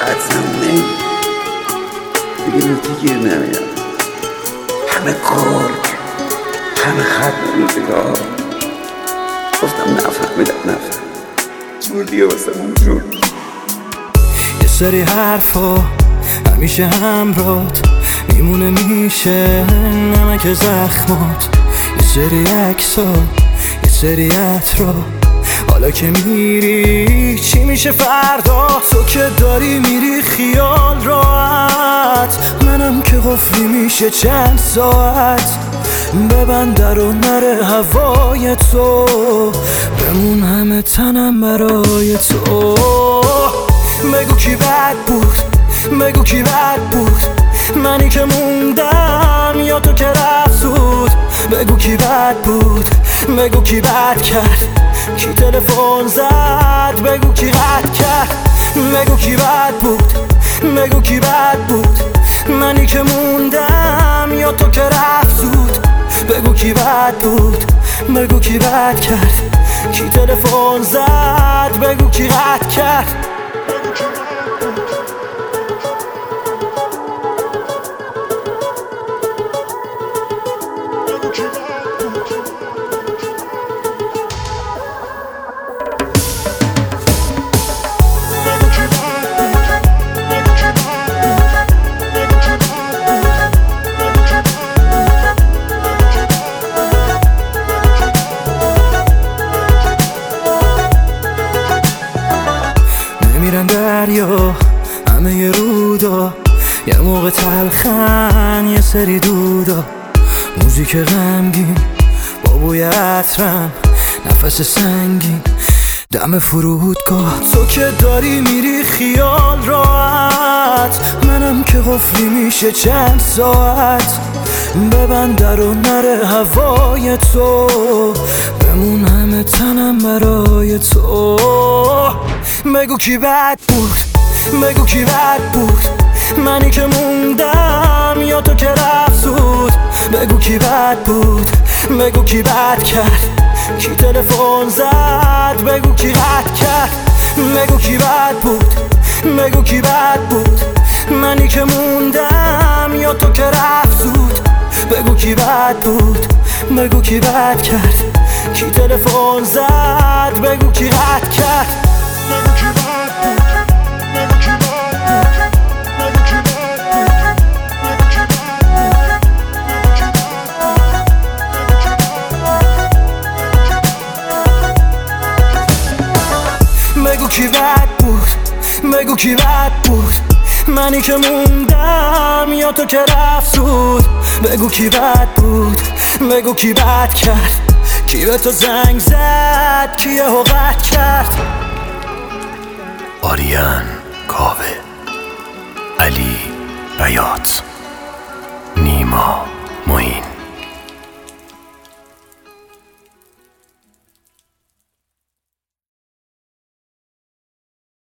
حدسم نمی دیگه نکته گیر نمیاد. همه گرگ، همه ختم روزگار. گفتم نفهمیدم جور دیگه واسه اون جور. یه سری حرفا همیشه همرات میمونه، میشه نمک زخمات. یه سری عکسا، یه سری عطرا، حالا که میری چی میشه فردا؟ تو که داری میری خیال راحت، منم که قفلی میشه چند ساعت. ببند در و نره هوای تو، بمون همه تنم برای تو. بگو کی بد بود، بگو کی بد بود، منی که موندم یا تو که رفت زود. بگو کی بد بود، بگو کی بد کرد، کی تلفن زد، بگو کی رد کرد. بگو کی بد بود، بگو کی بد بود، منی که موندم یا تو که رفت زود. بگو کی بد بود، بگو کی بد کرد، کی تلفن زد، بگو کی رد کرد. میرن دریا همه ی رودا، یه موقع تلخن یه سری دودا. موزیک غمگین با بوی عطرم، نفس سنگین دم فرودگاه. تو که داری میری خیال راحت، منم که قفلی میشه چند ساعت. ببند در و نره هوای تو، بمون همه تنم برای تو. بگو کی بد بود، بگو کی بد بود، منی که موندم یا تو که رفت زود. بگو کی بد بود، بگو کی بد کرد، کی تلفن زد، بگو کی رد کرد. بگو کی بد بود، بگو کی بد بود، منی که موندم یا تو که رفت زود. بگو کی بد بود، بگو کی بد کرد، کی تلفن زد، بگو کی رد کرد. بگو کی بد بود، بگو کی بد بود، بگو کی بد بود، بگو کی بد بود، بگو کی بد بود، منی که موندم یا تو که رفت زود. بگو کی بد بود، بگو کی بد کرد، کی به تو زنگ زد، کی یهو قطع کرد. آریان کاوه، علی بیات، نیما